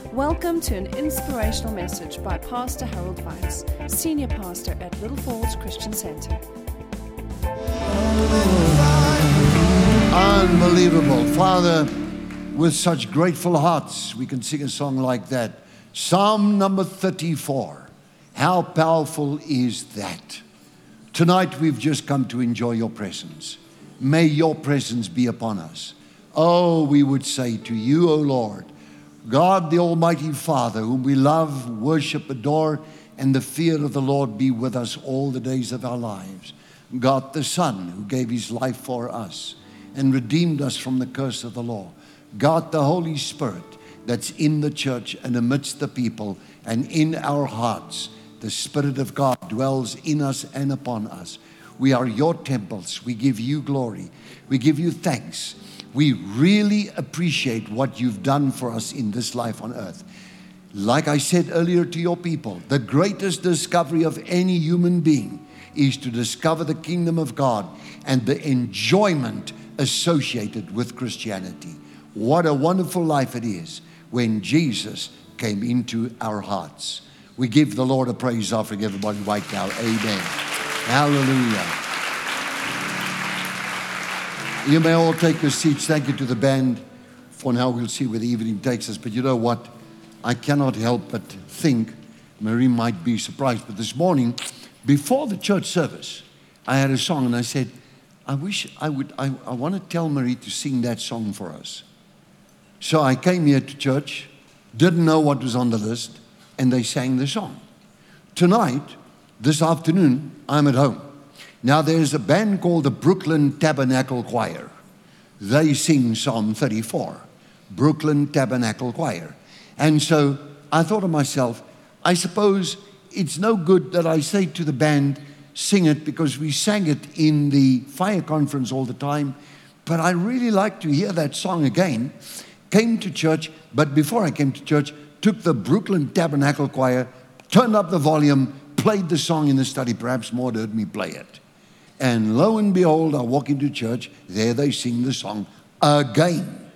Welcome to an inspirational message by Pastor Harold Weitz, Senior Pastor at Little Falls Christian Center. Unbelievable. Father, with such grateful hearts, we can sing a song like that. Psalm number 34. How powerful is that? Tonight we've just come to enjoy your presence. May your presence be upon us. Oh, we would say to you, O Lord, God, the Almighty Father, whom we love, worship, adore, and the fear of the Lord be with us all the days of our lives. God, the Son, who gave his life for us and redeemed us from the curse of the law. God, the Holy Spirit, that's in the church and amidst the people and in our hearts. The Spirit of God dwells in us and upon us. We are your temples. We give you glory. We give you thanks. We really appreciate what you've done for us in this life on earth. Like I said earlier to your people, the greatest discovery of any human being is to discover the kingdom of God and the enjoyment associated with Christianity. What a wonderful life it is when Jesus came into our hearts. We give the Lord a praise offering, everybody right now. Amen. Hallelujah. You may all take your seats. Thank you to the band. For now, we'll see where the evening takes us. But you know what? I cannot help but think, Marie might be surprised, but this morning, before the church service, I had a song and I said, I want to tell Marie to sing that song for us. So I came here to church, didn't know what was on the list, and they sang the song. Tonight, this afternoon, I'm at home. Now, there's a band called the Brooklyn Tabernacle Choir. They sing Psalm 34, Brooklyn Tabernacle Choir. And so I thought to myself, I suppose it's no good that I say to the band, sing it, because we sang it in the fire conference all the time. But I really like to hear that song again. Came to church, but before I came to church, took the Brooklyn Tabernacle Choir, turned up the volume, played the song in the study. Perhaps Maud heard me play it. And lo and behold, I walk into church, there they sing the song again.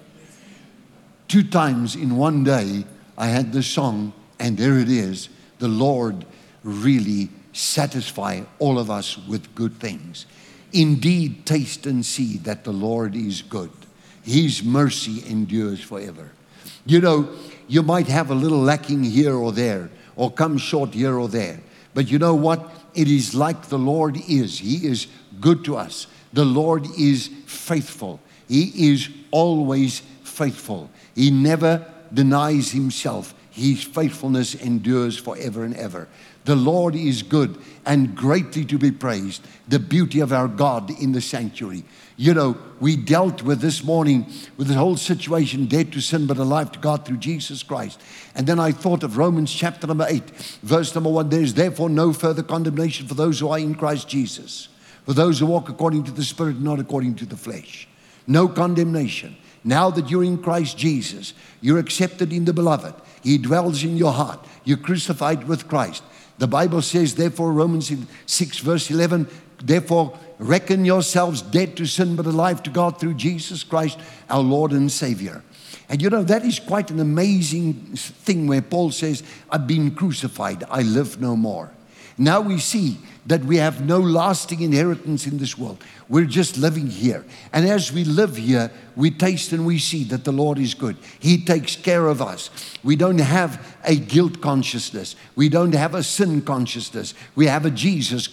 2 times in one day, I had the song, and there it is. The Lord really satisfy all of us with good things. Indeed, taste and see that the Lord is good. His mercy endures forever. You know, you might have a little lacking here or there, or come short here or there. But you know what? It is like the Lord is. He is good to us. The Lord is faithful. He is always faithful. He never denies himself. His faithfulness endures forever and ever. The Lord is good and greatly to be praised. The beauty of our God in the sanctuary. You know, we dealt with this morning with the whole situation, dead to sin but alive to God through Jesus Christ. And then I thought of Romans chapter number 8, verse number 1. There is therefore no further condemnation for those who are in Christ Jesus, for those who walk according to the Spirit, not according to the flesh. No condemnation. Now that you're in Christ Jesus, you're accepted in the beloved. He dwells in your heart. You're crucified with Christ. The Bible says, therefore, Romans 6, verse 11, therefore, reckon yourselves dead to sin, but alive to God through Jesus Christ, our Lord and Savior. And you know, that is quite an amazing thing where Paul says, I've been crucified, I live no more. Now we see that we have no lasting inheritance in this world. We're just living here. And as we live here, we taste and we see that the Lord is good. He takes care of us. We don't have a guilt consciousness. We don't have a sin consciousness. We have a Jesus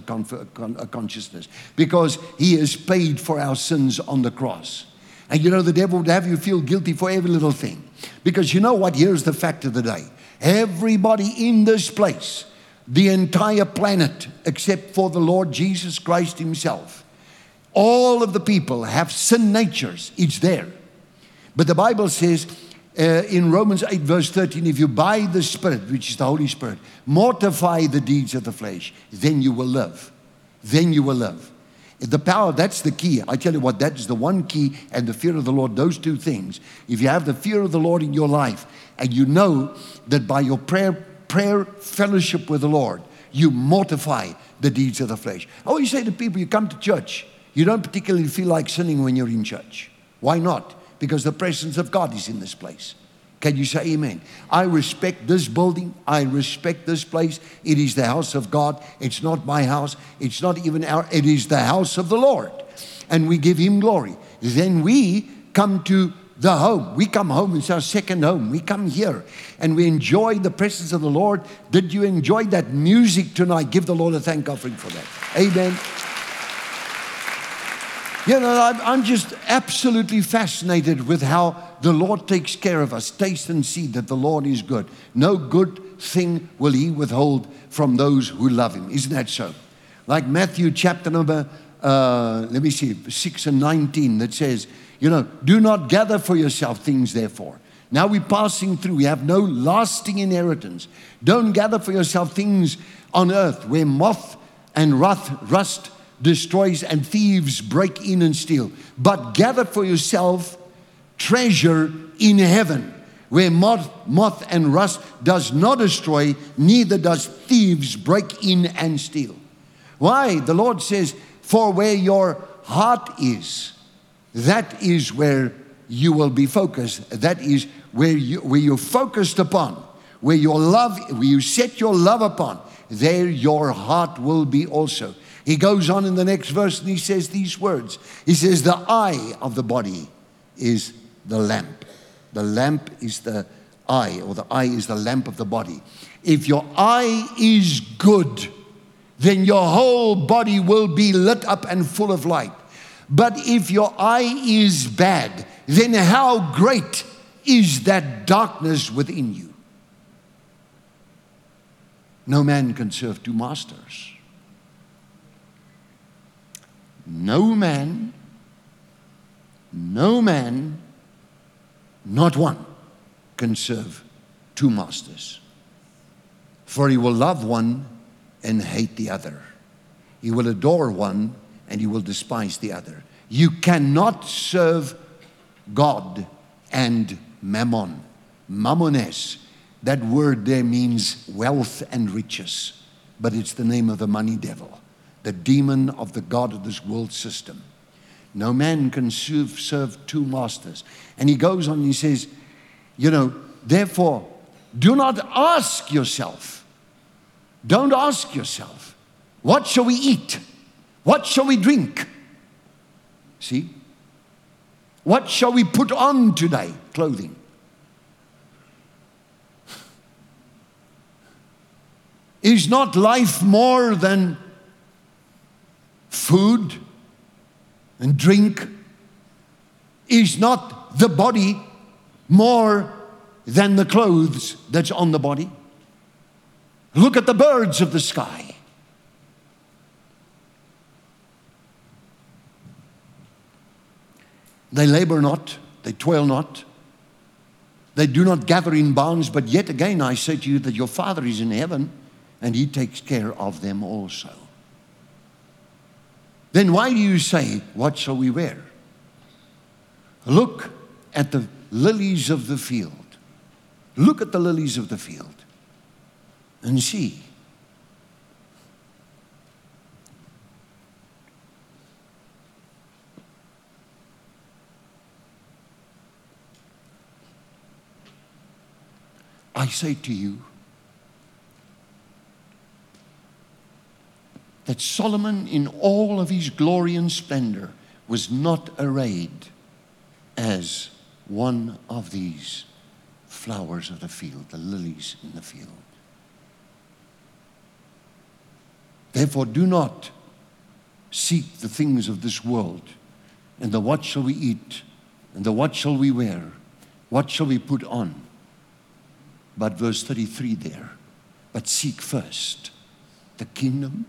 consciousness, because he has paid for our sins on the cross. And you know, the devil would have you feel guilty for every little thing. Because you know what? Here's the fact of the day. Everybody in this place, the entire planet, except for the Lord Jesus Christ himself, all of the people have sin natures. It's there. But the Bible says in Romans 8 verse 13, if you by the Spirit, which is the Holy Spirit, mortify the deeds of the flesh, then you will live. Then you will live. The power, that's the key. I tell you what, that is the one key, and the fear of the Lord, those two things. If you have the fear of the Lord in your life, and you know that by your prayer fellowship with the Lord, you mortify the deeds of the flesh. I always say to people, you come to church, you don't particularly feel like sinning when you're in church. Why not? Because the presence of God is in this place. Can you say amen? I respect this building. I respect this place. It is the house of God. It's not my house. It's not even it is the house of the Lord. And we give Him glory. Then we come to the home. We come home. It's our second home. We come here and we enjoy the presence of the Lord. Did you enjoy that music tonight? Give the Lord a thank offering for that. Amen. You know, I'm just absolutely fascinated with how the Lord takes care of us. Taste and see that the Lord is good. No good thing will He withhold from those who love Him. Isn't that so? Like Matthew chapter number, 6 and 19 that says, you know, do not gather for yourself things therefore. Now we're passing through. We have no lasting inheritance. Don't gather for yourself things on earth where moth and rust destroys and thieves break in and steal. But gather for yourself treasure in heaven, where moth and rust does not destroy, neither does thieves break in and steal. Why? The Lord says, for where your heart is, that is where you will be focused. That is where you're focused upon, where you set your love upon, there your heart will be also. He goes on in the next verse and he says these words. He says, the eye of the body is the lamp. The lamp is the eye, or the eye is the lamp of the body. If your eye is good, then your whole body will be lit up and full of light. But if your eye is bad, then how great is that darkness within you? No man can serve two masters. No man, not one, can serve two masters. For he will love one and hate the other. He will adore one and he will despise the other. You cannot serve God and mammon. Mammones, that word there means wealth and riches, but it's the name of the money devil, the demon of the God of this world system. No man can serve two masters. And he goes on and he says, you know, therefore, do not ask yourself. Don't ask yourself, what shall we eat? What shall we drink? See? What shall we put on today? Clothing. Is not life more than food and drink? Is not the body more than the clothes that's on the body? Look at the birds of the sky. They labor not, they toil not, they do not gather in barns, but yet again I say to you that your Father is in heaven and He takes care of them also. Then why do you say, what shall we wear? Look at the lilies of the field. Look at the lilies of the field and see. I say to you that Solomon in all of his glory and splendor was not arrayed as one of these flowers of the field, the lilies in the field. Therefore, do not seek the things of this world and the what shall we eat and the what shall we wear, what shall we put on. But verse 33 there, but seek first the kingdom.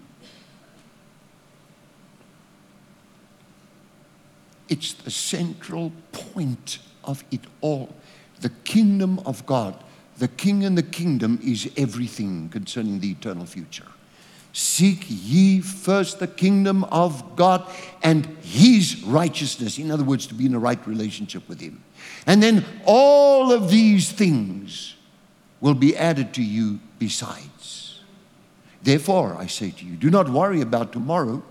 It's the central point of it all. The kingdom of God. The king and the kingdom is everything concerning the eternal future. Seek ye first the kingdom of God and His righteousness. In other words, to be in a right relationship with Him. And then all of these things will be added to you besides. Therefore, I say to you, do not worry about tomorrow.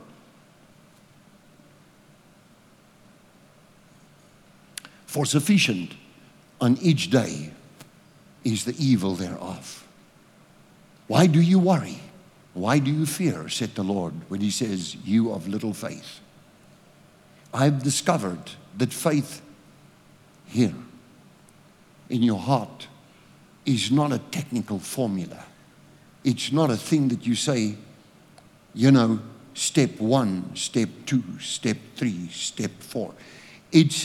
For sufficient on each day is the evil thereof. Why do you worry? Why do you fear, said the Lord, when he says, you of little faith? I've discovered that faith here in your heart is not a technical formula. It's not a thing that you say, step 1, step 2, step 3, step 4. It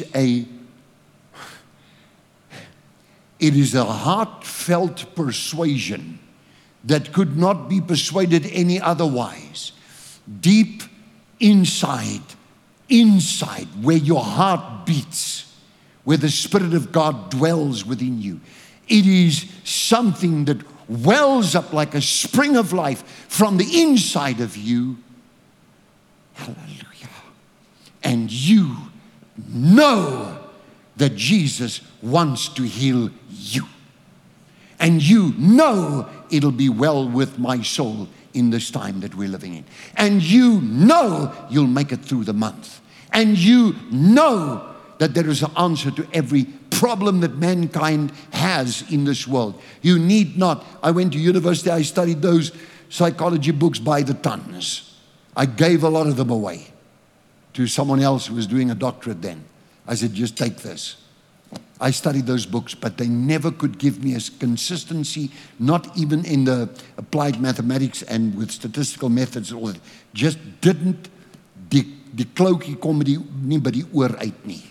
is a heartfelt persuasion that could not be persuaded any otherwise. Deep inside where your heart beats, where the Spirit of God dwells within you. It is something that wells up like a spring of life from the inside of you. Hallelujah. And you know that Jesus wants to heal you. And you know it'll be well with my soul in this time that we're living in. And you know you'll make it through the month. And you know that there is an answer to every problem that mankind has in this world. You need not. I went to university, I studied those psychology books by the tons. I gave a lot of them away to someone else who was doing a doctorate then. I said, just take this. I studied those books, but they never could give me a consistency, not even in the applied mathematics and with statistical methods and all that. Just didn't, die kloutjie kom met nie by die oor uit nie.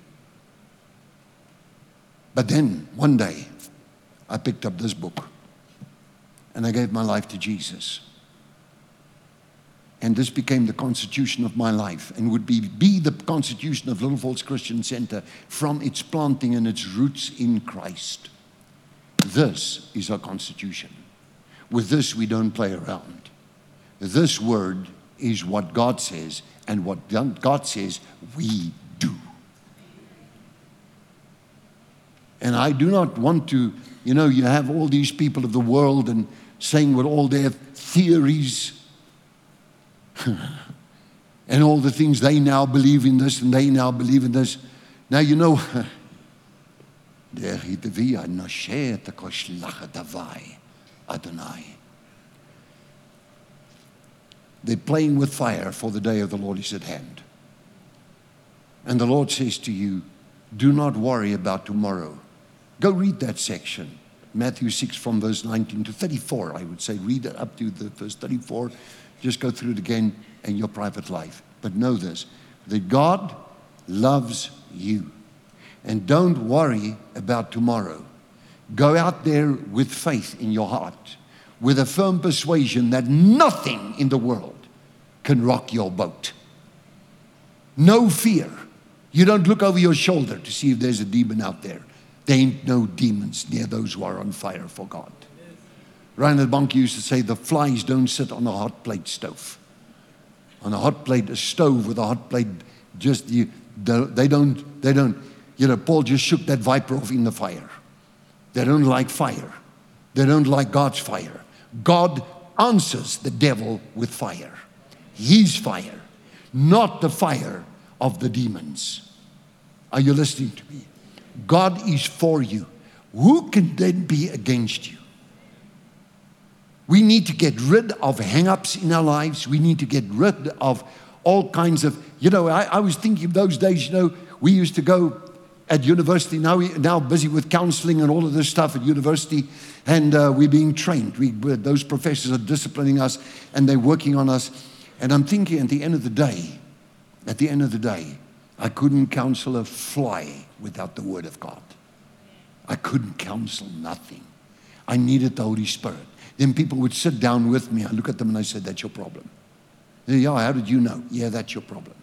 But then, one day, I picked up this book, and I gave my life to Jesus. And this became the constitution of my life, and would be the constitution of Little Falls Christian Center from its planting and its roots in Christ. This is our constitution. With this, we don't play around. This word is what God says, and what God says, we do. And I do not want to, you have all these people of the world and saying with all their theories and all the things they now believe in this and they now believe in this. Now, they're playing with fire, for the day of the Lord is at hand. And the Lord says to you, do not worry about tomorrow. Go read that section, Matthew 6 from verse 19 to 34, I would say. Read it up to the verse 34. Just go through it again in your private life. But know this, that God loves you. And don't worry about tomorrow. Go out there with faith in your heart, with a firm persuasion that nothing in the world can rock your boat. No fear. You don't look over your shoulder to see if there's a demon out there. There ain't no demons near those who are on fire for God. Reinhard Bonnke used to say, the flies don't sit on a hot plate stove. On a hot plate, a stove with a hot plate, they don't, Paul just shook that viper off in the fire. They don't like fire. They don't like God's fire. God answers the devil with fire. His fire, not the fire of the demons. Are you listening to me? God is for you. Who can then be against you? We need to get rid of hang-ups in our lives. We need to get rid of all kinds of, I was thinking of those days, we used to go at university, now busy with counseling and all of this stuff at university, and we're being trained. Those professors are disciplining us, and they're working on us. And I'm thinking at the end of the day, I couldn't counsel a fly without the Word of God. I couldn't counsel nothing. I needed the Holy Spirit. Then people would sit down with me. I look at them and I said, that's your problem. They say, yeah, how did you know? Yeah, that's your problem.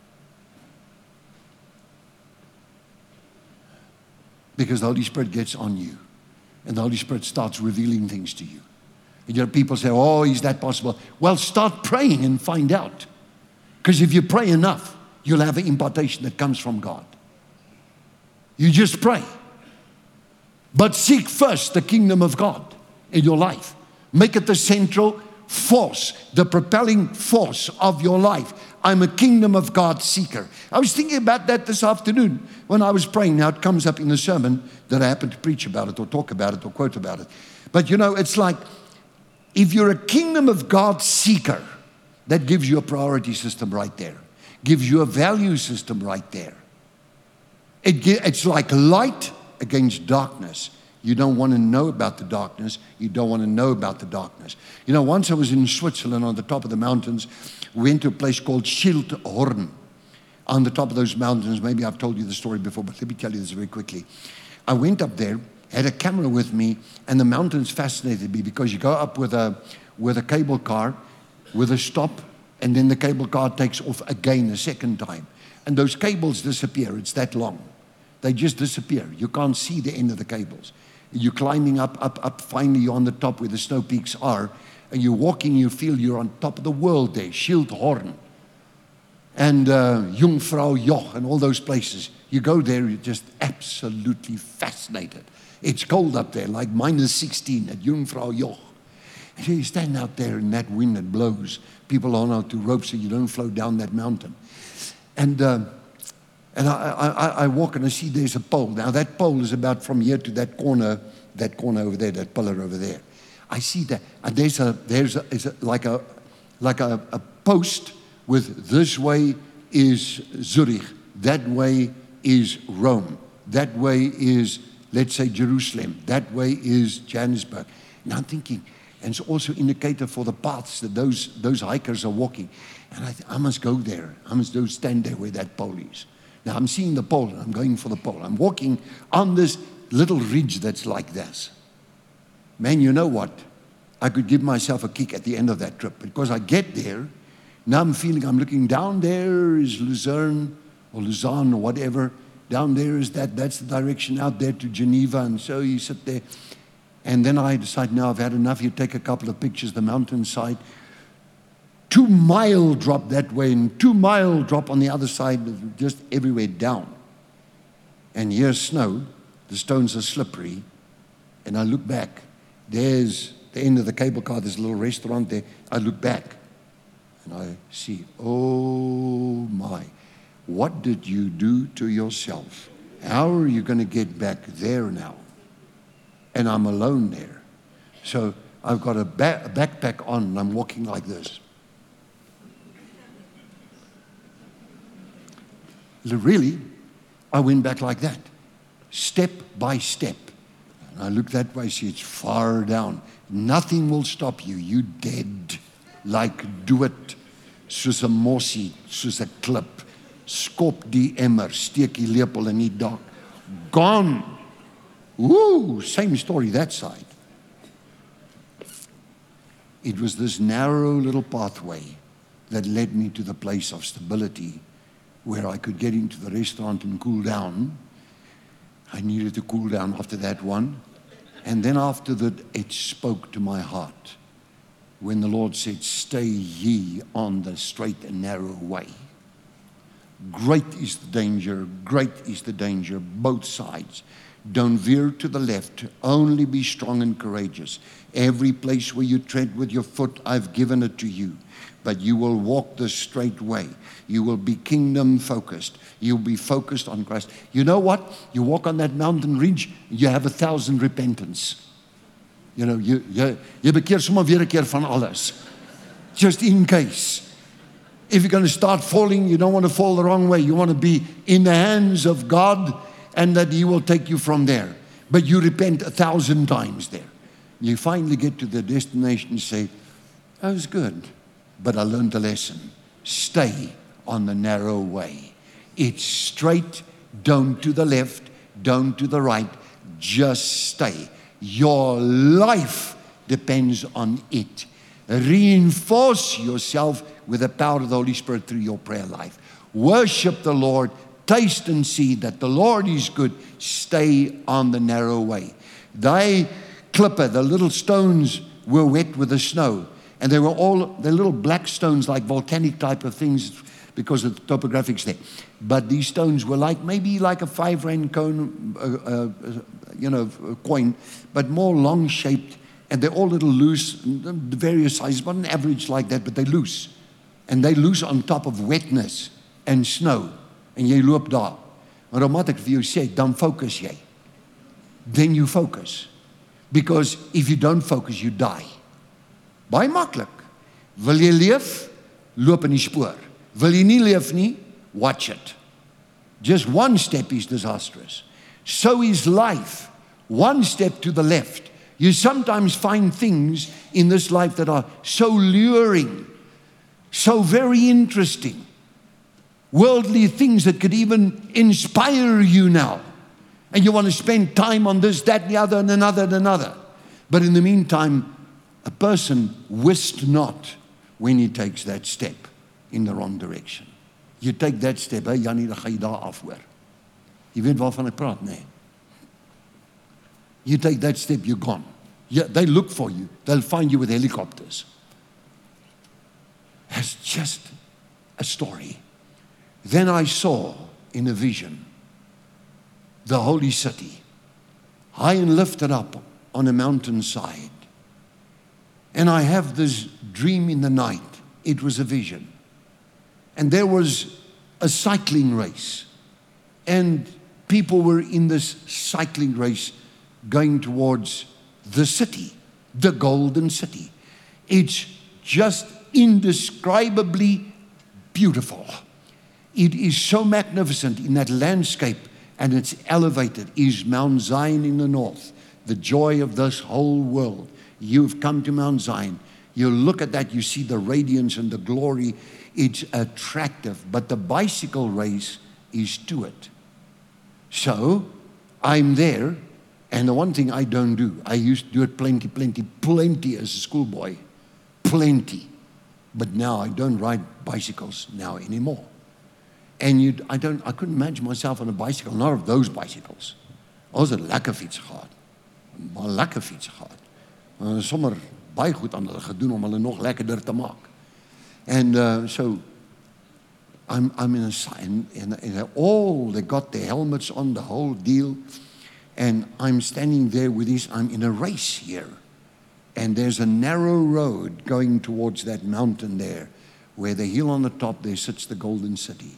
Because the Holy Spirit gets on you. And the Holy Spirit starts revealing things to you. And people say, oh, is that possible? Well, start praying and find out. Because if you pray enough, you'll have an impartation that comes from God. You just pray. But seek first the kingdom of God in your life. Make it the central force, the propelling force of your life. I'm a kingdom of God seeker. I was thinking about that this afternoon when I was praying. Now it comes up in the sermon that I happen to preach about it or talk about it or quote about it. But you know, it's like, if you're a kingdom of God seeker, that gives you a priority system right there. Gives you a value system right there. It's like light against darkness. You don't want to know about the darkness. You don't want to know about the darkness. You know, once I was in Switzerland on the top of the mountains. We went to a place called Schildhorn. On the top of those mountains, maybe I've told you the story before, but let me tell you this very quickly. I went up there, had a camera with me, and the mountains fascinated me because you go up with a cable car, with a stop, and then the cable car takes off again a second time. And those cables disappear. It's that long. They just disappear. You can't see the end of the cables. You're climbing up. Finally, you're on the top where the snow peaks are. And you're walking, you feel you're on top of the world there. Schildhorn. And Jungfrau Joch and all those places. You go there, you're just absolutely fascinated. It's cold up there, like -16 at Jungfrau Joch. And you stand out there in that wind that blows. People on out to ropes so you don't float down that mountain. And I walk and I see there's a pole. Now that pole is about from here to that corner over there, that pillar over there. I see that, and there's like a post with this way is Zurich, that way is Rome, that way is, let's say, Jerusalem, that way is Johannesburg. And I'm thinking, and it's also an indicator for the paths that those hikers are walking. And I must go there. I must go stand there where that pole is. Now I'm seeing the pole, and I'm going for the pole. I'm walking on this little ridge that's like this. Man, you know what? I could give myself a kick at the end of that trip because I get there. Now I'm feeling I'm looking down there is Lucerne or Lausanne or whatever. Down there is that's the direction out there to Geneva. And so you sit there. And then I decide, now I've had enough. You take a couple of pictures, the mountainside. 2 mile drop that way and 2 mile drop on the other side, just everywhere down. And here's snow. The stones are slippery. And I look back. There's the end of the cable car. There's a little restaurant there. I look back and I see, oh my, what did you do to yourself? How are you going to get back there now? And I'm alone there. So I've got a backpack on and I'm walking like this. Really, I went back like that, step by step. And I look that way, see it's far down. Nothing will stop you. You dead. Like do it. Soos 'n mossie, soos 'n klip. Skop die emmer, steek die lepel in die dak. Gone. Ooh, same story that side. It was this narrow little pathway that led me to the place of stability where I could get into the restaurant and cool down. I needed to cool down after that one. And then after that, it spoke to my heart when the Lord said, stay ye on the straight and narrow way. Great is the danger, both sides. Don't veer to the left, only be strong and courageous. Every place where you tread with your foot, I've given it to you. But you will walk the straight way. You will be kingdom focused. You'll be focused on Christ. You know what? You walk on that mountain ridge, you have 1,000 repentance. You know, you bekeer sommer weer 'n keer van alles. Just in case. If you're going to start falling, you don't want to fall the wrong way. You want to be in the hands of God and that He will take you from there. But you repent 1,000 times there. You finally get to the destination and say, that was good. But I learned a lesson. Stay on the narrow way. It's straight, don't to the left, don't to the right, just stay. Your life depends on it. Reinforce yourself with the power of the Holy Spirit through your prayer life. Worship the Lord, taste and see that the Lord is good. Stay on the narrow way. They clipper, the little stones were wet with the snow. And they were all the little black stones, like volcanic type of things, because of the topographics there. But these stones were maybe like a 5 rand coin, coin, but more long-shaped and they're all little loose, various sizes, but an average like that, but they're loose. And they loose on top of wetness and snow. En jy loop daar. Maar wat ek vir jou sê, dan focus jy. Then you focus. Because if you don't focus, you die. Baie maklik. Wil jy leef? Loop in die spoor. Wil jy nie leef nie? Watch it. Just one step is disastrous. So is life. One step to the left. You sometimes find things in this life that are so luring, so very interesting. Worldly things that could even inspire you now. And you want to spend time on this, that, the other, and another, and another. But in the meantime, a person wist not when he takes that step in the wrong direction. You take that step, hey, Jannie, dan ga jy daar af hoor. Jy weet waarvan ek praat, nee. You take that step, you're gone. Yeah, they look for you. They'll find you with helicopters. It's just a story. Then I saw in a vision the holy city, high and lifted up on a mountainside. And I have this dream in the night. It was a vision. And there was a cycling race. And people were in this cycling race going towards the city, the golden city. It's just indescribably beautiful. It is so magnificent in that landscape, and it's elevated. Is Mount Zion in the north, the joy of this whole world. You've come to Mount Zion. You look at that, you see the radiance and the glory. It's attractive, but the bicycle race is to it. So I'm there, and the one thing I don't do, I used to do it plenty as a schoolboy, plenty. But now I don't ride bicycles now anymore. And I couldn't imagine myself on a bicycle, not of those bicycles. Ons het lekker fiets gehad. Maar lekker fiets gehad. Sommer baie goed aan hulle gedoen om hulle nog lekkerder te maak. And so I'm in a sign, and they got their helmets on, the whole deal. And I'm standing there with this, I'm in a race here. And there's a narrow road going towards that mountain there, where the hill on the top, there sits the golden city.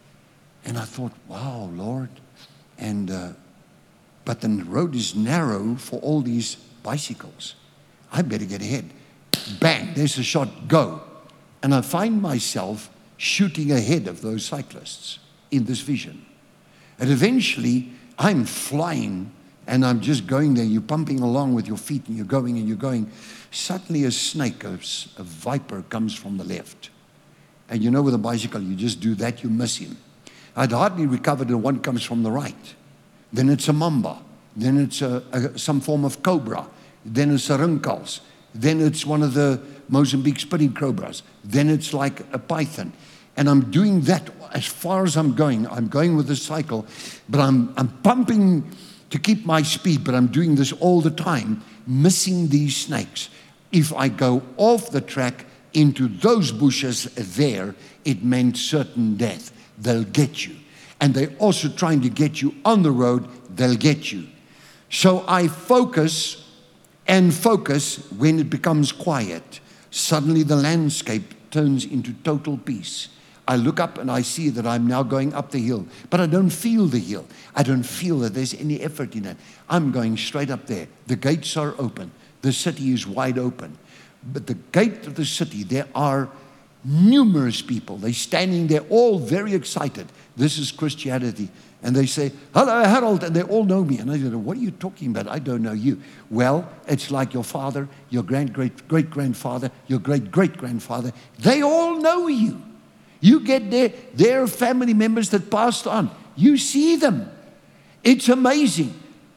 And I thought, wow, Lord. And but the road is narrow for all these bicycles. I better get ahead. Bang, there's a shot, go. And I find myself shooting ahead of those cyclists in this vision. And eventually, I'm flying, and I'm just going there. You're pumping along with your feet, and you're going, and you're going. Suddenly a snake, a viper, comes from the left. And you know with a bicycle, you just do that, you miss him. I'd hardly recovered, and one comes from the right. Then it's a mamba. Then it's some form of cobra. Then it's a rinkels. Then it's one of the Mozambique spinning cobras. Then it's like a python. And I'm doing that as far as I'm going. I'm going with the cycle, but I'm pumping to keep my speed, but I'm doing this all the time, missing these snakes. If I go off the track into those bushes there, it meant certain death. They'll get you. And they're also trying to get you on the road. They'll get you. So I focus and focus when it becomes quiet. Suddenly the landscape turns into total peace. I look up and I see that I'm now going up the hill, but I don't feel the hill. I don't feel that there's any effort in it. I'm going straight up there. The gates are open. The city is wide open. But the gate of the city, there are numerous people. They're standing there, all very excited. This is Christianity. And they say, hello, Harold, and they all know me. And I say, what are you talking about? I don't know you. Well, it's like your father, your great-grandfather, your great-great-grandfather. They all know you. You get their family members that passed on. You see them. It's amazing.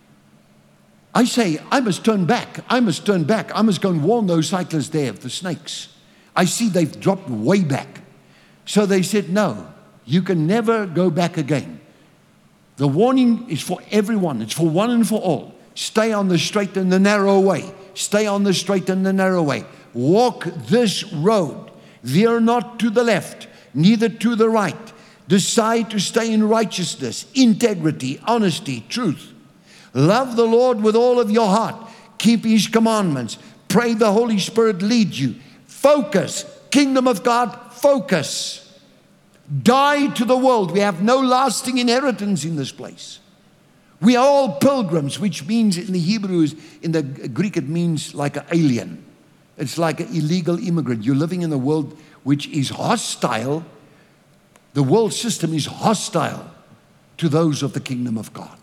I say, I must turn back. I must turn back. I must go and warn those cyclists there of the snakes. I see they've dropped way back. So they said, no, you can never go back again. The warning is for everyone. It's for one and for all. Stay on the straight and the narrow way. Stay on the straight and the narrow way. Walk this road. Veer not to the left, neither to the right. Decide to stay in righteousness, integrity, honesty, truth. Love the Lord with all of your heart. Keep His commandments. Pray the Holy Spirit lead you. Focus. Kingdom of God, focus. Die to the world. We have no lasting inheritance in this place. We are all pilgrims, which means in the Hebrew, in the Greek, it means like an alien. It's like an illegal immigrant. You're living in a world which is hostile. The world system is hostile to those of the kingdom of God.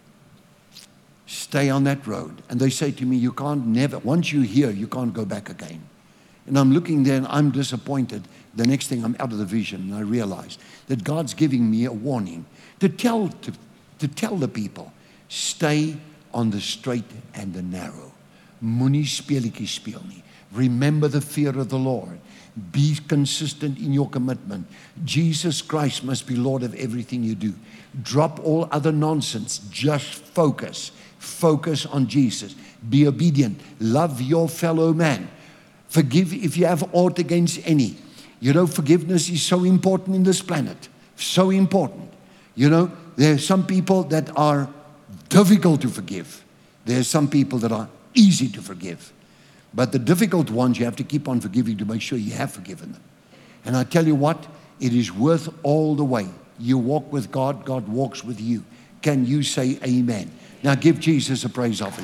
Stay on that road. And they say to me, you can't never, once you're here, you can't go back again. And I'm looking there and I'm disappointed. The next thing, I'm out of the vision and I realize that God's giving me a warning to tell the people, stay on the straight and the narrow. Moenie speletjies speel nie. Remember the fear of the Lord. Be consistent in your commitment. Jesus Christ must be Lord of everything you do. Drop all other nonsense. Just focus. Focus on Jesus. Be obedient. Love your fellow man. Forgive if you have aught against any. You know, forgiveness is so important in this planet. So important. You know, there are some people that are difficult to forgive. There are some people that are easy to forgive. But the difficult ones, you have to keep on forgiving to make sure you have forgiven them. And I tell you what, it is worth all the way. You walk with God, God walks with you. Can you say amen? Now give Jesus a praise offering.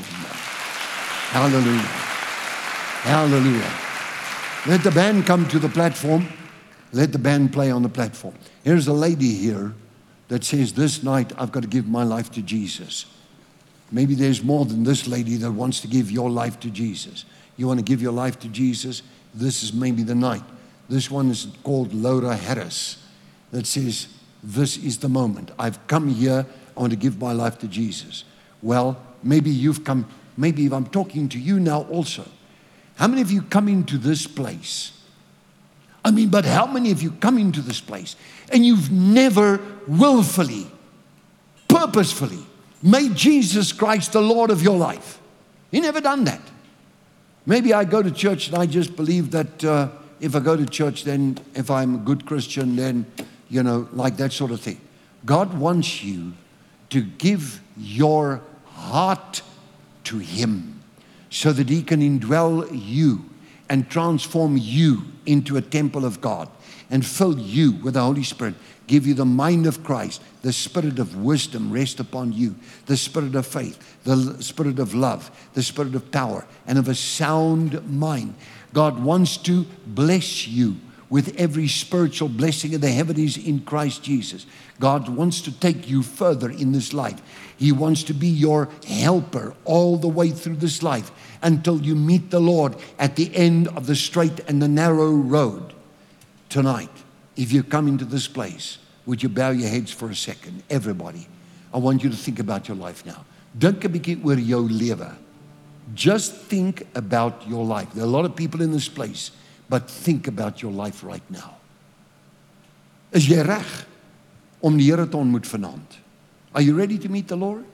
Hallelujah. Hallelujah. Let the band come to the platform. Let the band play on the platform. Here's a lady here that says, this night I've got to give my life to Jesus. Maybe there's more than this lady that wants to give your life to Jesus. You want to give your life to Jesus? This is maybe the night. This one is called Laura Harris that says, this is the moment. I've come here. I want to give my life to Jesus. Well, maybe you've come. Maybe if I'm talking to you now also. How many of you come into this place? I mean, but how many of you come into this place and you've never willfully, purposefully made Jesus Christ the Lord of your life? You never done that. Maybe I go to church and I just believe that if I go to church, then if I'm a good Christian, then, you know, like that sort of thing. God wants you to give your heart to Him so that He can indwell you and transform you into a temple of God and fill you with the Holy Spirit. Give you the mind of Christ, the spirit of wisdom rest upon you, the spirit of faith, the spirit of love, the spirit of power, and of a sound mind. God wants to bless you with every spiritual blessing of the heavens in Christ Jesus. God wants to take you further in this life. He wants to be your helper all the way through this life until you meet the Lord at the end of the straight and the narrow road. Tonight, if you come into this place, would you bow your heads for a second? Everybody, I want you to think about your life now. Dink 'n bietjie oor jou lewe. Just think about your life. There are a lot of people in this place, but think about your life right now. Is jy reg om die Here te ontmoet vanaand? Are you ready to meet the Lord?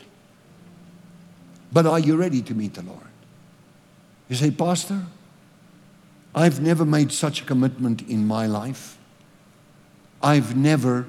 But are you ready to meet the Lord? You say, Pastor, I've never made such a commitment in my life. I've never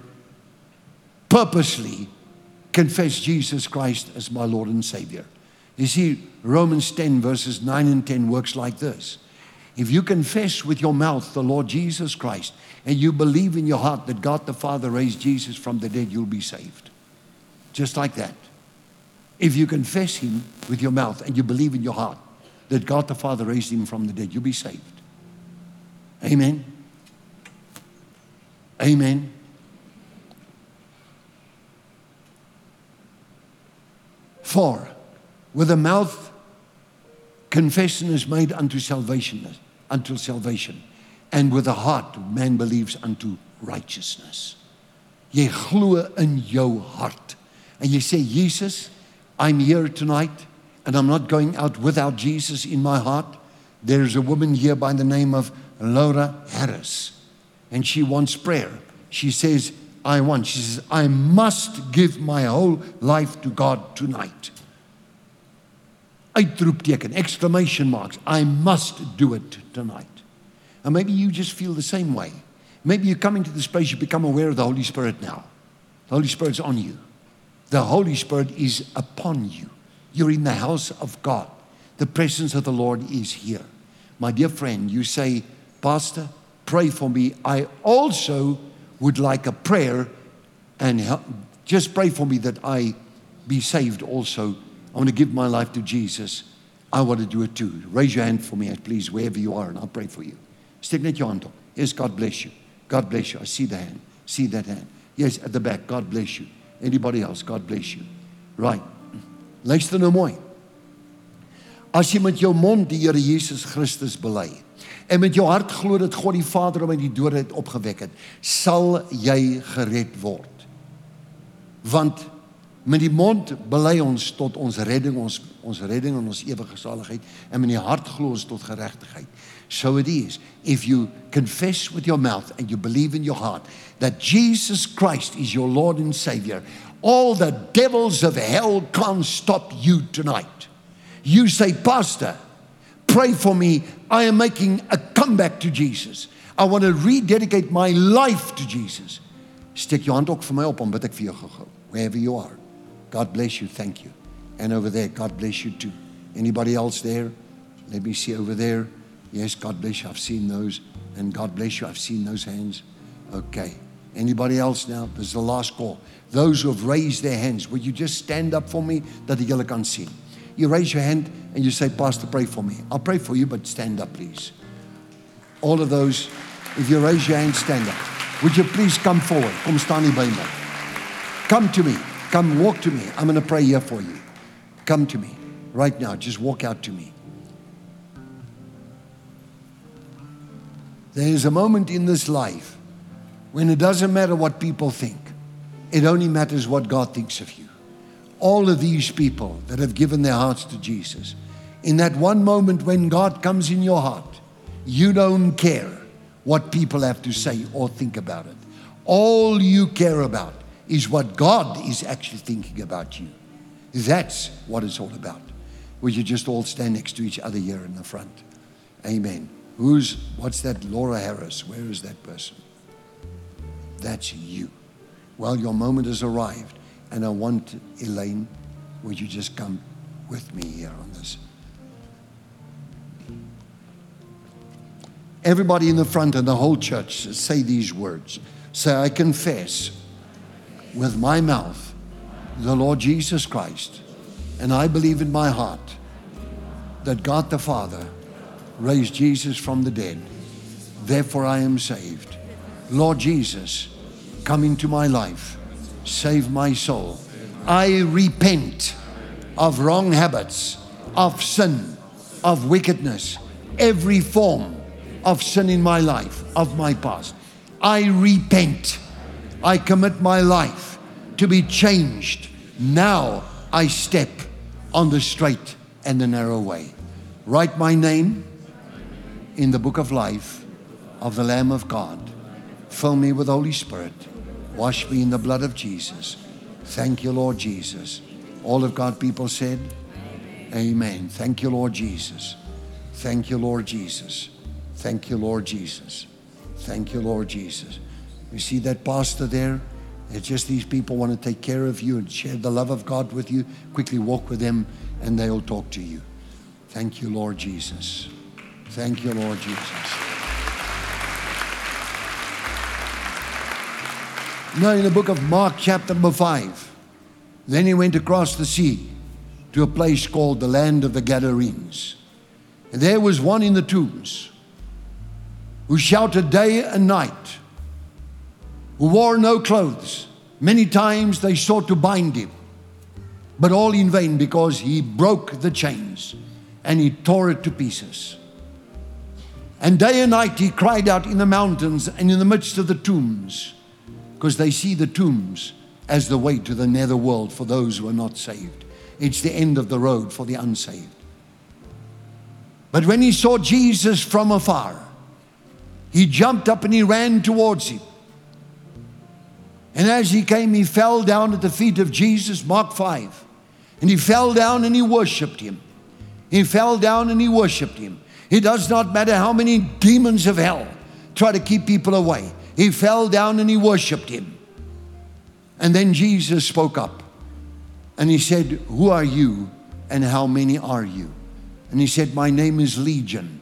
purposely confessed Jesus Christ as my Lord and Savior. You see, Romans 10 verses 9 and 10 works like this. If you confess with your mouth the Lord Jesus Christ and you believe in your heart that God the Father raised Jesus from the dead, you'll be saved. Just like that. If you confess Him with your mouth and you believe in your heart that God the Father raised Him from the dead, you'll be saved. Amen. Amen. For with the mouth confession is made unto salvation, and with the heart man believes unto righteousness. Jy glo in jou hart and jy sê, Jesus, I'm here tonight and I'm not going out without Jesus in my heart. There's a woman here by the name of Laura Harris, and she wants prayer. She says, she says, I must give my whole life to God tonight. Uitroepteken, exclamation marks. I must do it tonight. And maybe you just feel the same way. Maybe you come into this place, you become aware of the Holy Spirit now. The Holy Spirit's on you. The Holy Spirit is upon you. You're in the house of God. the presence of the Lord is here. My dear friend, you say, Pastor, pray for me. I also would like a prayer and help. Just pray for me that I be saved also. I want to give my life to Jesus. I want to do it too. Raise your hand for me, please, wherever you are, and I'll pray for you. Steek net jou hand op. Yes, God bless you. God bless you. I see the hand. See that hand. Yes, at the back. God bless you. Anybody else? God bless you. Right. Luister nou mooi. As jy met jou mond die Here Jesus Christus bely en met jou hart glo dat God die Vader hom uit die dode het opgewek het, sal jy gered word. Want met die mond bely ons tot ons redding, ons redding en ons ewige saligheid, en met die hart glo ons tot geregtigheid. So it is, if you confess with your mouth and you believe in your heart that Jesus Christ is your Lord and Savior, all the devils of hell can't stop you tonight. You say, Pastor, pray for me. I am making a comeback to Jesus. I want to rededicate my life to Jesus. Steek jou hand ook vir my op, bid ek vir jou gou. Wherever you are. God bless you. Thank you. And over there, God bless you too. Anybody else there? Let me see over there. Yes, God bless you. I've seen those. And God bless you. I've seen those hands. Okay. Anybody else now? This is the last call. Those who have raised their hands, will you just stand up for me dat ek julle kan sien? You raise your hand and you say, Pastor, pray for me. I'll pray for you, but stand up, please. All of those, if you raise your hand, stand up. Would you please come forward? Kom staan hier by my. Come to me. Come walk to me. I'm going to pray here for you. Come to me. Right now, just walk out to me. There is a moment in this life when it doesn't matter what people think. It only matters what God thinks of you. All of these people that have given their hearts to Jesus, in that one moment when God comes in your heart, you don't care what people have to say or think about it. All you care about is what God is actually thinking about you. That's what it's all about. Will you just all stand next to each other here in the front? Amen. What's that? Laura Harris. Where is that person? That's you. Well, your moment has arrived. And I want, Elaine, would you just come with me here on this? Everybody in the front and the whole church, say these words. Say, I confess with my mouth the Lord Jesus Christ, and I believe in my heart that God the Father raised Jesus from the dead. Therefore I am saved. Lord Jesus, come into my life. Save my soul. I repent of wrong habits, of sin, of wickedness, every form of sin in my life, of my past. I repent. I commit my life to be changed. Now I step on the straight and the narrow way. Write my name in the book of life of the Lamb of God. Fill me with the Holy Spirit. Wash me in the blood of Jesus. Thank you, Lord Jesus. All of God people said, Amen. Thank you, Lord Jesus. Thank you, Lord Jesus. Thank you, Lord Jesus. Thank you, Lord Jesus. You see that pastor there? It's just these people want to take care of you and share the love of God with you. Quickly walk with them and they'll talk to you. Thank you, Lord Jesus. Thank you, Lord Jesus. Now in the book of Mark chapter number 5, then he went across the sea to a place called the land of the Gadarenes. And there was one in the tombs who shouted day and night, who wore no clothes. Many times they sought to bind him, but all in vain, because he broke the chains and he tore it to pieces. And day and night he cried out in the mountains and in the midst of the tombs, because they see the tombs as the way to the netherworld for those who are not saved. It's the end of the road for the unsaved. But when he saw Jesus from afar, he jumped up and he ran towards him. And as he came, he fell down at the feet of Jesus, Mark 5. And he fell down and he worshiped him. He fell down and he worshiped him. It does not matter how many demons of hell try to keep people away. He fell down and he worshiped him. And then Jesus spoke up and he said, who are you and how many are you? And he said, my name is Legion.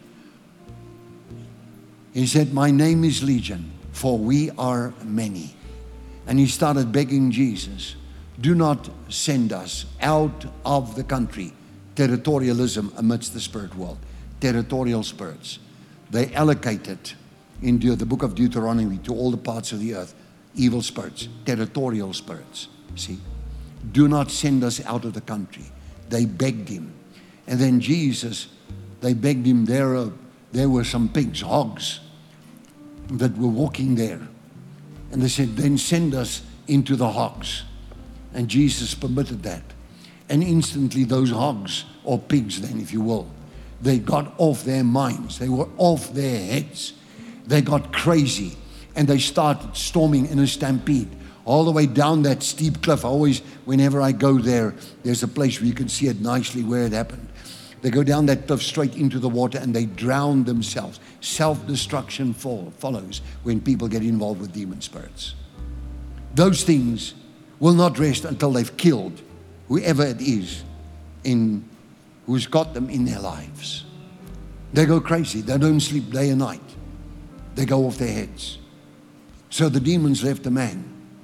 He said, my name is Legion, for we are many. And he started begging Jesus, do not send us out of the country. Territorialism amidst the spirit world. Territorial spirits. They allocated into the book of Deuteronomy to all the parts of the earth. Evil spirits, territorial spirits. See? Do not send us out of the country. They begged him. And then Jesus, they begged him, there were some pigs, hogs, that were walking there. And they said, then send us into the hogs. And Jesus permitted that. And instantly those hogs, or pigs then, if you will, they got off their minds. They were off their heads. They got crazy. And they started storming in a stampede all the way down that steep cliff. Whenever I go there, there's a place where you can see it nicely where it happened. They go down that cliff straight into the water and they drown themselves. Self-destruction follows when people get involved with demon spirits. Those things will not rest until they've killed whoever it is who's got them in their lives. They go crazy. They don't sleep day and night. They go off their heads. So the demons left the man.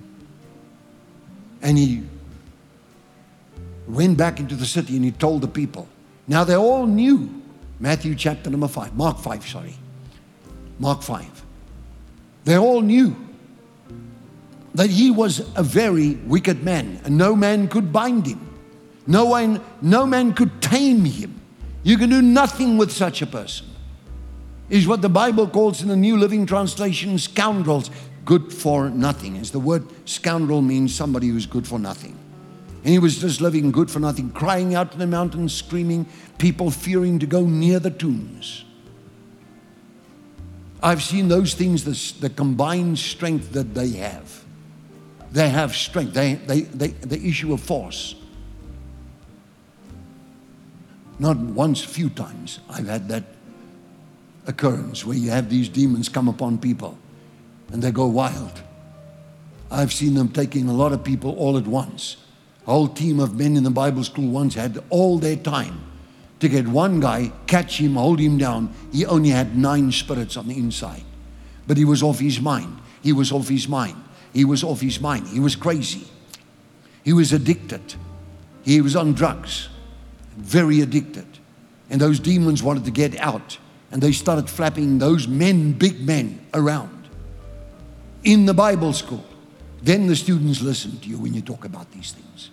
And he went back into the city and he told the people. Now they all knew Mark 5. They all knew that he was a very wicked man and no man could bind him. No man could tame him. You can do nothing with such a person. Is what the Bible calls in the New Living Translation scoundrels. Good for nothing. As the word scoundrel means somebody who's good for nothing. And he was just living good for nothing, crying out in the mountains, screaming, people fearing to go near the tombs. I've seen those things, the combined strength that they have. They have strength. The issue of force. Not once, few times, I've had that occurrence where you have these demons come upon people and they go wild. I've seen them taking a lot of people all at once. A whole team of men in the Bible school once had all their time to get one guy, catch him, hold him down. He only had 9 spirits on the inside. But he was off his mind. He was off his mind. He was off his mind. He was crazy. He was addicted. He was on drugs. Very addicted. And those demons wanted to get out. And they started flapping those men, big men, around. In the Bible school. Then the students listen to you when you talk about these things.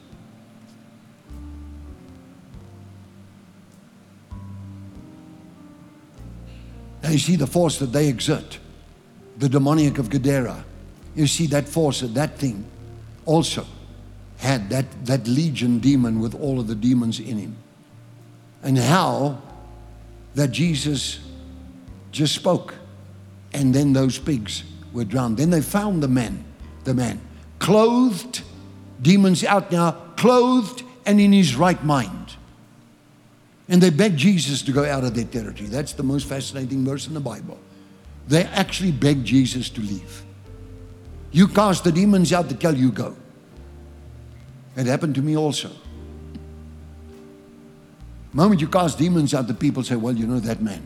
Now you see the force that they exert. The demoniac of Gadara. You see that force, that thing also had that legion demon with all of the demons in him. And how that Jesus just spoke. And then those pigs were drowned. Then they found the man, clothed, demons out now, clothed and in his right mind. And they begged Jesus to go out of their territory. That's the most fascinating verse in the Bible. They actually begged Jesus to leave. You cast the demons out, they tell you go. It happened to me also. The moment you cast demons out, the people say, well, you know that man.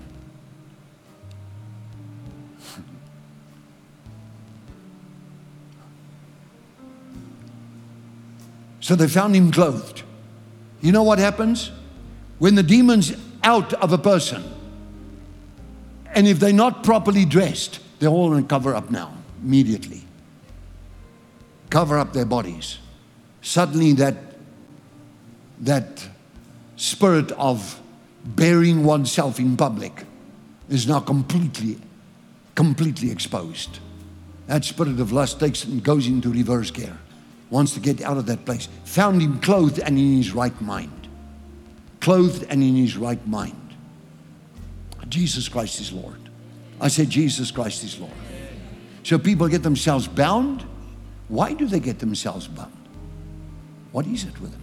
So they found him clothed. You know what happens? When the demon's out of a person, and if they're not properly dressed, they're all going to cover up now, immediately. Cover up their bodies. Suddenly that spirit of burying oneself in public is now completely exposed. That spirit of lust takes and goes into reverse gear. Wants to get out of that place. Found him clothed and in his right mind. Clothed and in his right mind. Jesus Christ is Lord. I said Jesus Christ is Lord. So people get themselves bound. Why do they get themselves bound? What is it with them?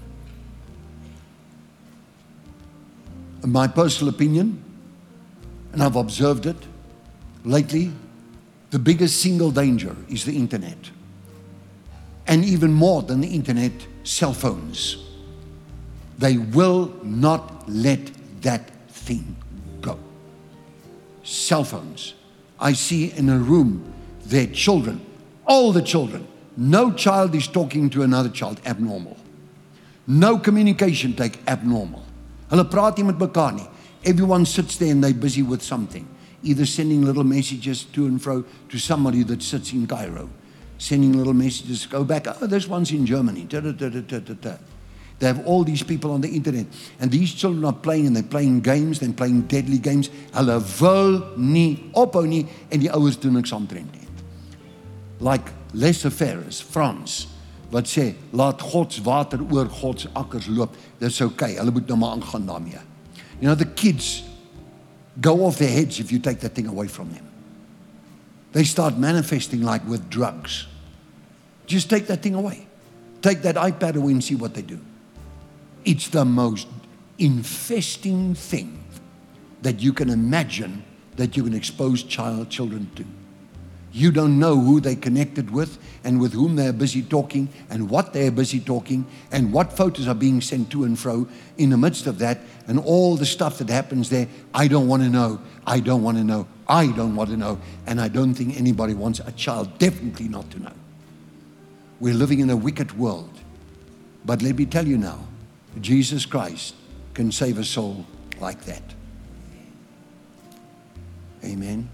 In my personal opinion, and I've observed it lately, the biggest single danger is the internet. And even more than the internet, cell phones. They will not let that thing go. Cell phones. I see in a room their children, all the children. No child is talking to another child abnormal. No communication take abnormal. Hulle praat nie met mekaar nie. Everyone sits there and they're busy with something. Either sending little messages to and fro to somebody that sits in Cairo. Sending little messages, go back, oh, this one's in Germany. They have all these people on the internet. And these children are playing, and they're playing games, they're playing deadly games. Hulle wil nie ophou nie, en die ouers doen niks omtrent nie. Like laissez-faire, Frans, wat sê, laat Gods water oor Gods akkers loop. Dis okay, hulle moet nou maar aangaan daarmee. You know, the kids go off their heads if you take that thing away from them. They start manifesting like with drugs. Just take that thing away. Take that iPad away and see what they do. It's the most infesting thing that you can imagine that you can expose children to. You don't know who they connected with and with whom they are busy talking and what they are busy talking and what photos are being sent to and fro in the midst of that and all the stuff that happens there. I don't want to know. I don't want to know. I don't want to know. And I don't think anybody wants a child definitely not to know. We're living in a wicked world. But let me tell you now, Jesus Christ can save a soul like that. Amen.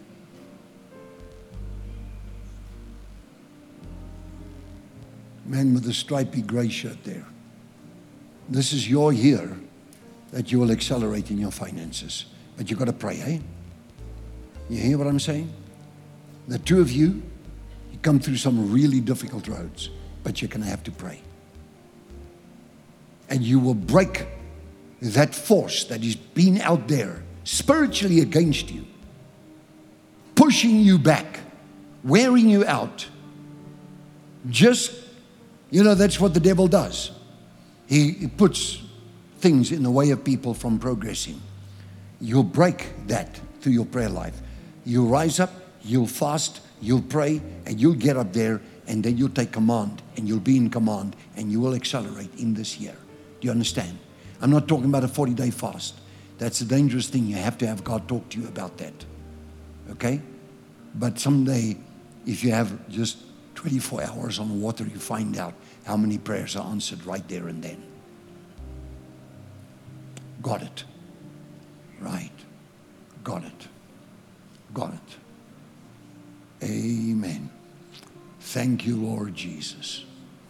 Man with a stripy gray shirt there. This is your year that you will accelerate in your finances. But you've got to pray, eh? You hear what I'm saying? The two of you come through some really difficult roads, but you're going to have to pray. And you will break that force that is being out there spiritually against you, pushing you back, wearing you out. Just, you know, that's what the devil does. He puts things in the way of people from progressing. You'll break that through your prayer life. You'll rise up, you'll fast, you'll pray, and you'll get up there, and then you'll take command, and you'll be in command, and you will accelerate in this year. Do you understand? I'm not talking about a 40-day fast. That's a dangerous thing. You have to have God talk to you about that. Okay? But someday, if you have just 24 hours on the water, you find out how many prayers are answered right there and then. Got it. Right. Got it. Got it. Amen. Thank you, Lord Jesus.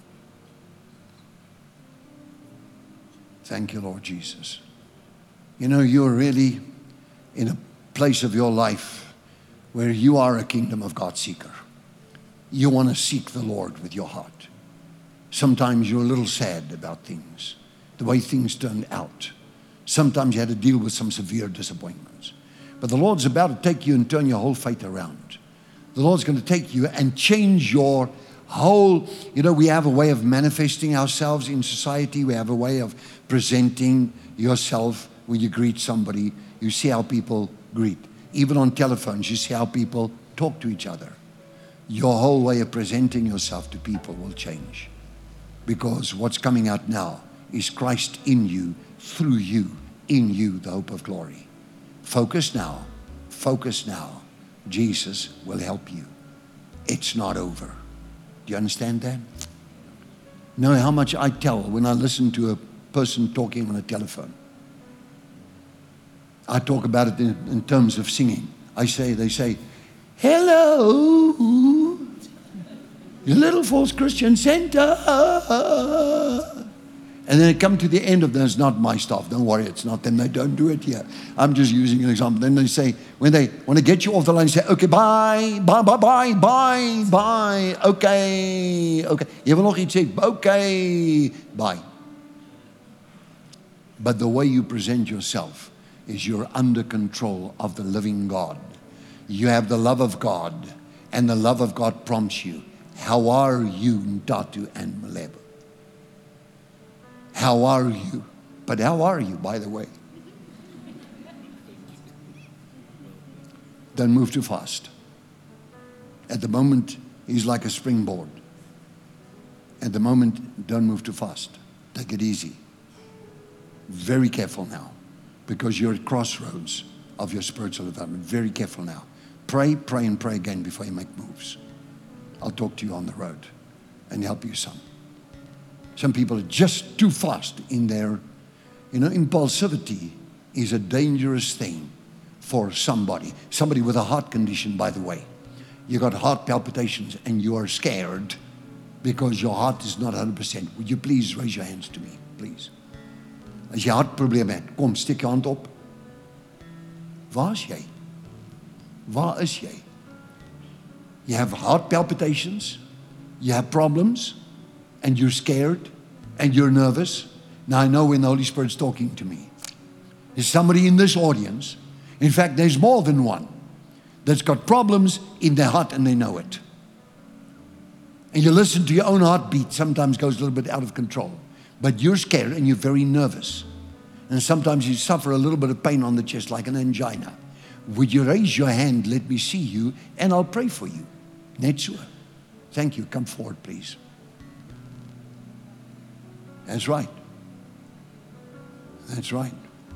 Thank you, Lord Jesus. You know, you're really in a place of your life where you are a kingdom of God seeker. You want to seek the Lord with your heart. Sometimes you're a little sad about things, the way things turned out. Sometimes you had to deal with some severe disappointments. But the Lord's about to take you and turn your whole fate around. The Lord's going to take you and change your whole, you know, we have a way of manifesting ourselves in society. We have a way of presenting yourself when you greet somebody. You see how people greet. Even on telephones, you see how people talk to each other. Your whole way of presenting yourself to people will change. Because what's coming out now is Christ in you, through you, in you, the hope of glory. Focus now. Focus now. Jesus will help you. It's not over. Do you understand that? Know how much I tell when I listen to a person talking on a telephone. I talk about it in terms of singing. They say, hello, Little Falls Christian Center. And then it comes to the end of this, not my stuff. Don't worry, it's not them. They don't do it here. I'm just using an example. Then they say, when they want to get you off the line, say, okay, bye, bye, bye, bye, bye, bye, okay, okay. You wil nog iets sê, okay, bye. But the way you present yourself is you're under control of the living God. You have the love of God, and the love of God prompts you. How are you, Ntatu and Malebo? How are you? But how are you, by the way? Don't move too fast. At the moment, he's like a springboard. At the moment, don't move too fast. Take it easy. Very careful now. because you're at crossroads of your spiritual development. Very careful now. Pray, pray, and pray again before you make moves. I'll talk to you on the road and help you some. Some people are just too fast in their, impulsivity is a dangerous thing for somebody. Somebody with a heart condition, by the way. You got heart palpitations and you are scared because your heart is not 100%. Would you please raise your hands to me, please? As jy hartprobleme het, kom, steek jou hand op. Waar is jy? Waar is jy? You have heart palpitations, you have problems, and you're scared, and you're nervous. Now I know when the Holy Spirit's talking to me. There's somebody in this audience, in fact there's more than one, that's got problems in their heart and they know it. And you listen to your own heartbeat, sometimes goes a little bit out of control. But you're scared and you're very nervous. And sometimes you suffer a little bit of pain on the chest like an angina. Would you raise your hand, let me see you, and I'll pray for you. Net so. Thank you. Come forward, please. That's right. That's right.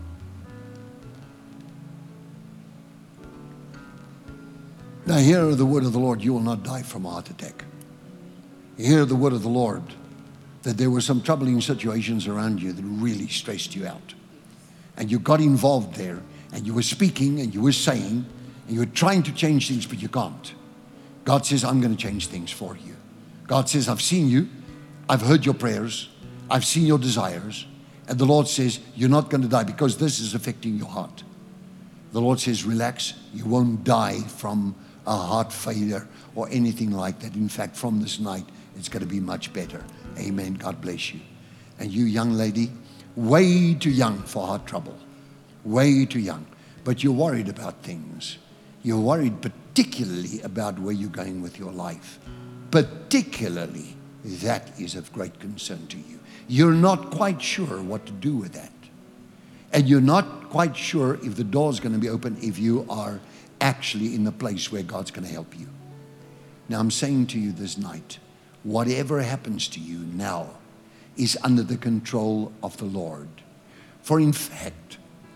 Now hear the word of the Lord. You will not die from a heart attack. Hear the word of the Lord, that there were some troubling situations around you that really stressed you out. And you got involved there, and you were speaking, and you were saying, and you were trying to change things, but you can't. God says, I'm going to change things for you. God says, I've seen you. I've heard your prayers. I've seen your desires. And the Lord says, you're not going to die because this is affecting your heart. The Lord says, relax. You won't die from a heart failure or anything like that. In fact, from this night, it's going to be much better. Amen. God bless you. And you, young lady, way too young for heart trouble. Way too young. But you're worried about things. You're worried particularly about where you're going with your life. Particularly, that is of great concern to you. You're not quite sure what to do with that. And you're not quite sure if the door's going to be open if you are actually in the place where God's going to help you. Now, I'm saying to you this night, whatever happens to you now is under the control of the Lord. For in fact,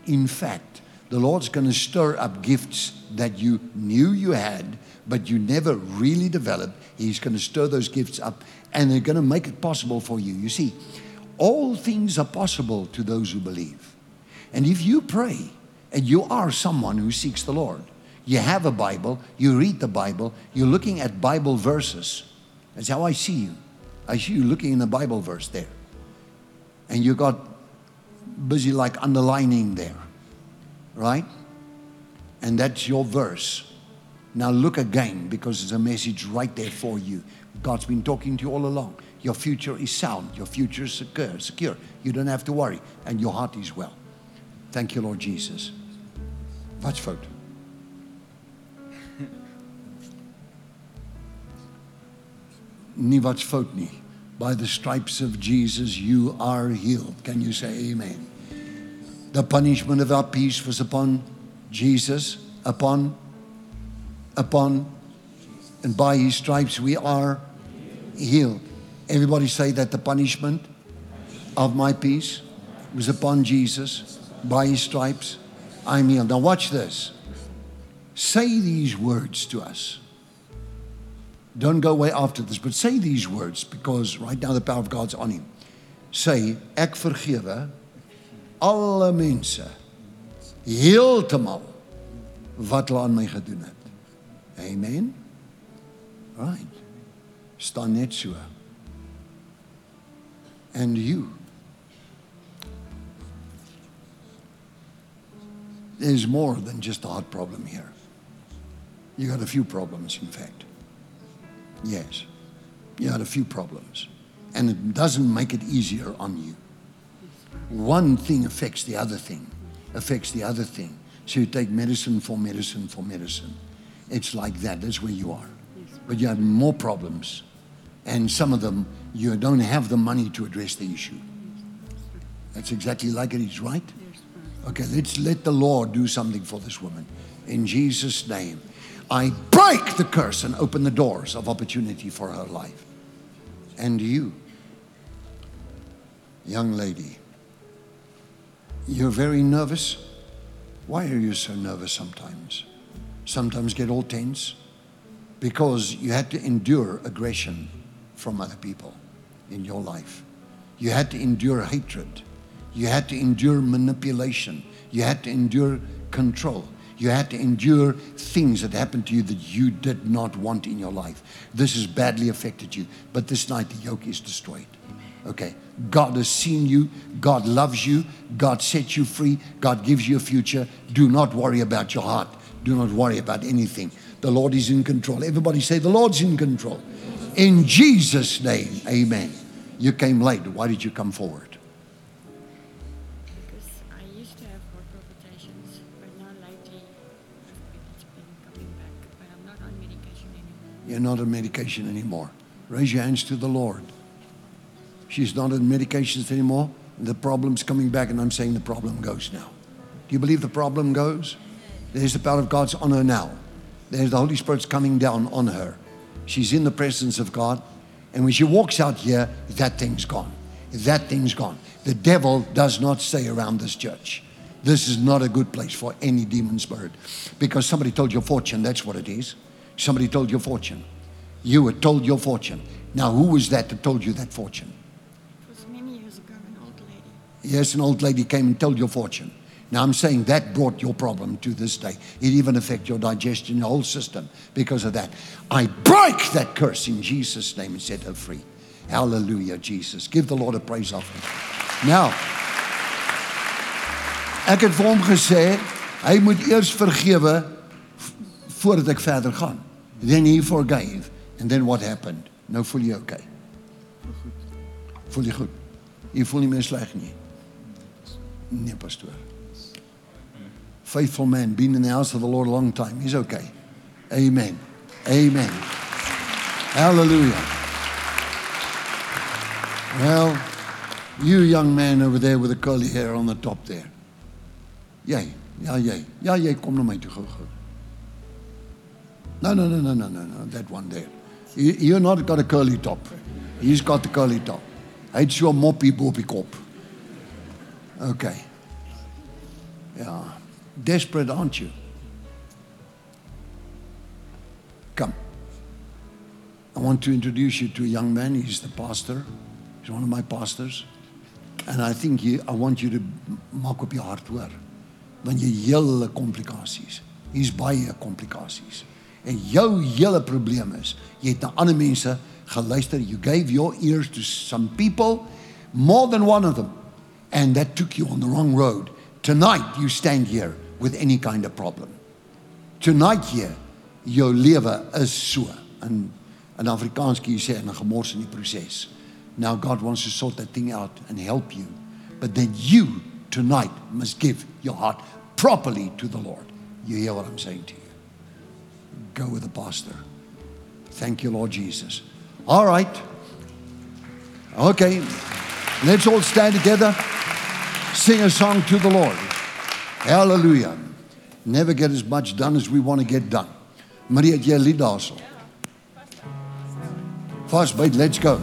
the Lord's going to stir up gifts that you knew you had, but you never really developed. He's going to stir those gifts up, and they're going to make it possible for you. You see, all things are possible to those who believe. And if you pray, and you are someone who seeks the Lord, you have a Bible, you read the Bible, you're looking at Bible verses. That's how I see you. I see you looking in a Bible verse there. And you got busy like underlining there. Right? And that's your verse. Now look again, because there's a message right there for you. God's been talking to you all along. Your future is sound. Your future is secure. You don't have to worry. And your heart is well. Thank you, Lord Jesus. Watch fout. Nie wat's fout nie. By the stripes of Jesus, you are healed. Can you say amen? The punishment of our peace was upon Jesus, upon, and by his stripes we are healed. Everybody say that the punishment of my peace was upon Jesus, by his stripes I'm healed. Now watch this. Say these words to us. Don't go away after this, but say these words, because right now the power of God's on him. Say, ek vergewe alle mense heeltemal wat hulle aan my gedoen het. Amen. Right. Staan net so. And you. There's more than just a heart problem here. You got a few problems, in fact. Yes. You had a few problems. And it doesn't make it easier on you. One thing affects the other thing. So you take medicine for medicine for medicine. It's like that. That's where you are. But you have more problems. And some of them, you don't have the money to address the issue. That's exactly like it is, right? Okay, let's let the Lord do something for this woman. In Jesus' name, I break the curse and open the doors of opportunity for her life. And you, young lady, You're very nervous. Why are you so nervous sometimes? Sometimes get all tense because you had to endure aggression from other people in your life. You had to endure hatred. You had to endure manipulation. You had to endure control. You had to endure things that happened to you that you did not want in your life. This has badly affected you. But this night the yoke is destroyed. Okay. God has seen you. God loves you. God sets you free. God gives you a future. Do not worry about your heart. Do not worry about anything. The Lord is in control. Everybody say, the Lord's in control. In Jesus' name, amen. You came late. Why did you come forward? Because I used to have heart palpitations, but now lately it's been coming back. But I'm not on medication anymore. You're not on medication anymore. Raise your hands to the Lord. She's not on medications anymore. The problem's coming back, and I'm saying the problem goes now. Do you believe the problem goes? There's the power of God's on her now. There's the Holy Spirit's coming down on her. She's in the presence of God. And when she walks out here, that thing's gone. That thing's gone. The devil does not stay around this church. This is not a good place for any demon spirit. Because somebody told your fortune, that's what it is. Somebody told your fortune. You were told your fortune. Now, who was that told you that fortune? It was many years ago, an old lady. Yes, an old lady came and told your fortune. Now, I'm saying that brought your problem to this day. It even affected your digestion, your whole system because of that. I break that curse in Jesus' name and set her free. Hallelujah, Jesus. Give the Lord a praise offering. Now, ek het vir hom gesê, hy moet eers vergewe voordat ek verder gaan. Then he forgave. And then what happened? Nou voel jy okay. Voel jy goed? Jy voel nie meer sleg nie. Nee, pastoor. Faithful man, been in the house of the Lord a long time. He's okay. Amen. Amen. Hallelujah. Well, you young man over there with the curly hair on the top there. Jy, jy kom na my toe gou. No, that one there. You're not got a curly top. He's got the curly top. Hy het so 'n moppie bo op die kop. Okay. Yeah. Desperate, aren't you? Come. I want to introduce you to a young man. He's the pastor. He's one of my pastors. And I think I want you to maak op jou hart hoor. Want jy hele komplikasies. Hier's baie komplikasies. En jou hele probleem is, jy het na ander mense geluister. You gave your ears to some people, more than one of them. And that took you on the wrong road. Tonight you stand here with any kind of problem. Tonight here, jou lewe is so. In Afrikaans kan jy sê, 'n gemors in die proses. Now God wants to sort that thing out and help you. But then you, tonight, must give your heart properly to the Lord. You hear what I'm saying to you? Go with the pastor. Thank you, Lord Jesus. All right. Okay. Let's all stand together. Sing a song to the Lord. Hallelujah. Never get as much done as we want to get done. Maria, het jy 'n lied daarso? Vastbyt, let's go.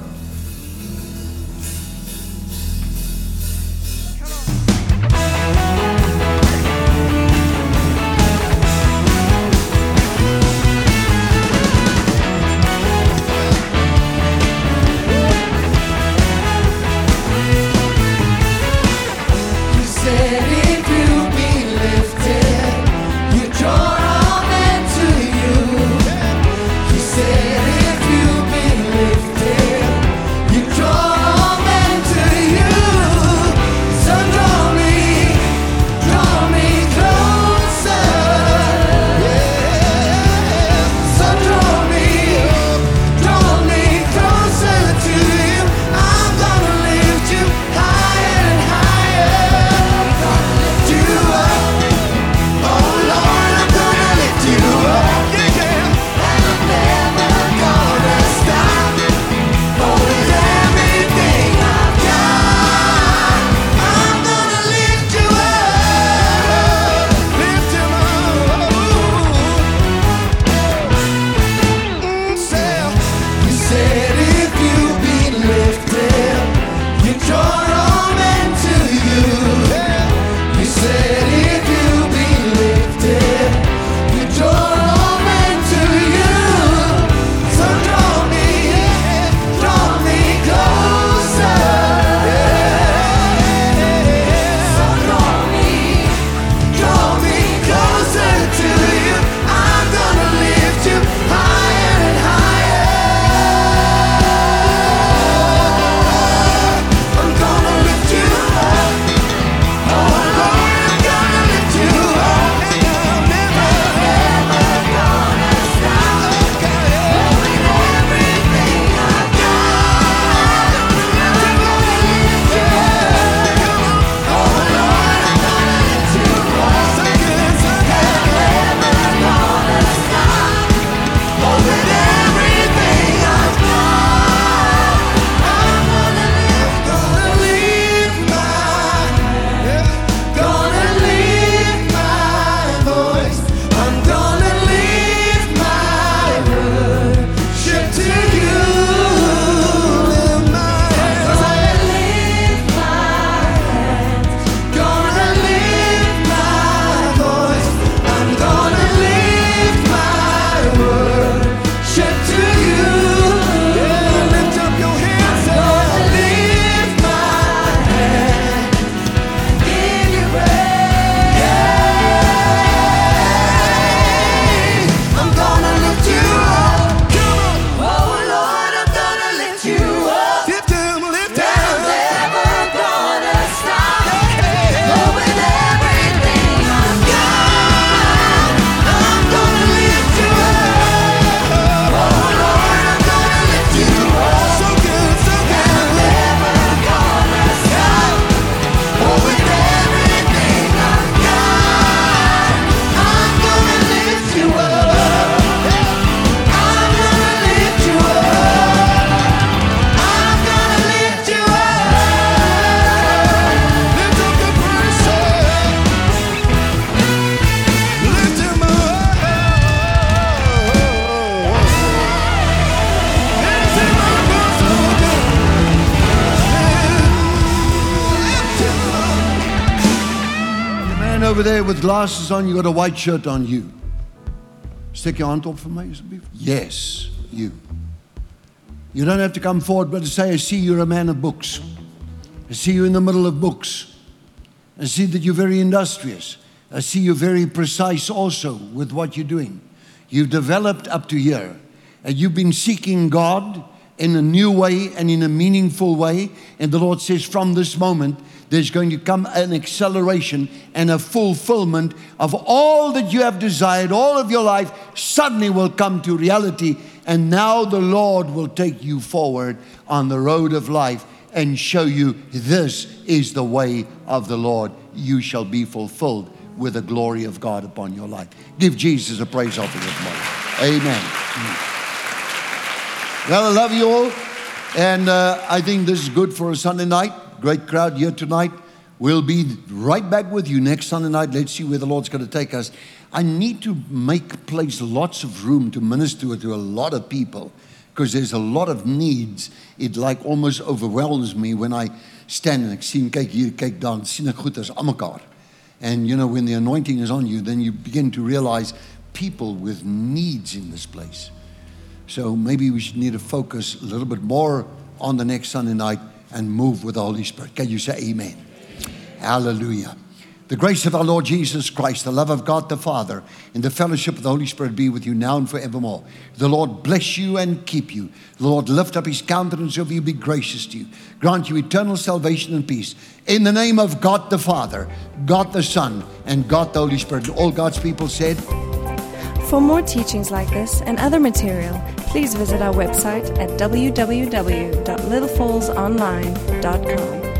over there with glasses on, you got a white shirt on, you. Stick your hand up for me. Yes, you. You don't have to come forward, but to say, I see you're a man of books. I see you in the middle of books. I see that you're very industrious. I see you're very precise also with what you're doing. You've developed up to here. And you've been seeking God in a new way and in a meaningful way. And the Lord says from this moment, there's going to come an acceleration and a fulfillment of all that you have desired. All of your life suddenly will come to reality. And now the Lord will take you forward on the road of life and show you this is the way of the Lord. You shall be fulfilled with the glory of God upon your life. Give Jesus a praise offering this morning. Amen. Well, I love you all. And I think this is good for a Sunday night. Great crowd here tonight. We'll be right back with you next Sunday night. Let's see where the Lord's going to take us. I need to make place lots of room to minister to a lot of people, because there's a lot of needs. It like almost overwhelms me when I stand and ek sien, kyk hier, kyk daar, sien ek goed as almekaar. And you know, when the anointing is on you, then you begin to realize people with needs in this place. So maybe we should need to focus a little bit more on the next Sunday night and move with the Holy Spirit. Can you say amen? Hallelujah. The grace of our Lord Jesus Christ, the love of God the Father, and the fellowship of the Holy Spirit be with you now and forevermore. The Lord bless you and keep you. The Lord lift up his countenance over you, be gracious to you. Grant you eternal salvation and peace. In the name of God the Father, God the Son, and God the Holy Spirit. And all God's people said, For more teachings like this and other material, please visit our website at www.littlefallsonline.com.